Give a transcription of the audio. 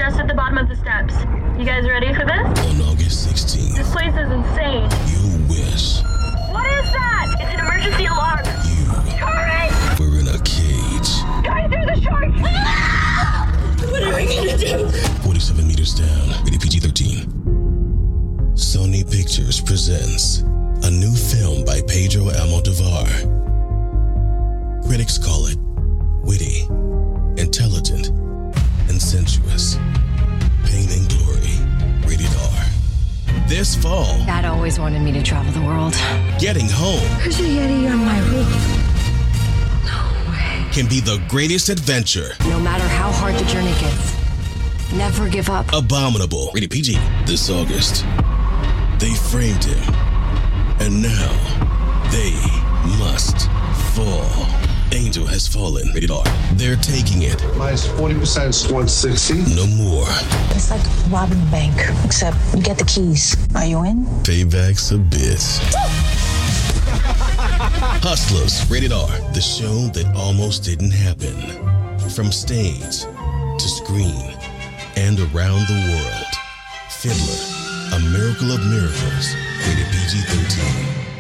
just at the bottom of the steps. You guys ready for this? On August 16th. This place is insane. You wish. What is that? It's an emergency alarm. Hurry! We're in a cage. Going through the shark! What are we gonna do? 47 meters down. Rated PG-13. Sony Pictures presents a new film by Pedro Almodovar. Critics call it witty, intelligent, and sensuous. Pain and Glory. Rated R. This fall, Dad always wanted me to travel the world. getting home There's a Yeti on my roof. No way. can be the greatest adventure. No matter how hard the journey gets, never give up. Abominable. Rated PG. This August, they framed him, and now they must fall. Angel has fallen. Rated R. They're taking it. Minus 40% is 160. No more. It's like robbing a bank, except you get the keys. Are you in? Payback's a bitch. Hustlers. Rated R. The show that almost didn't happen. From stage to screen and around the world. Fiddler. A Miracle of Miracles. Rated PG-13.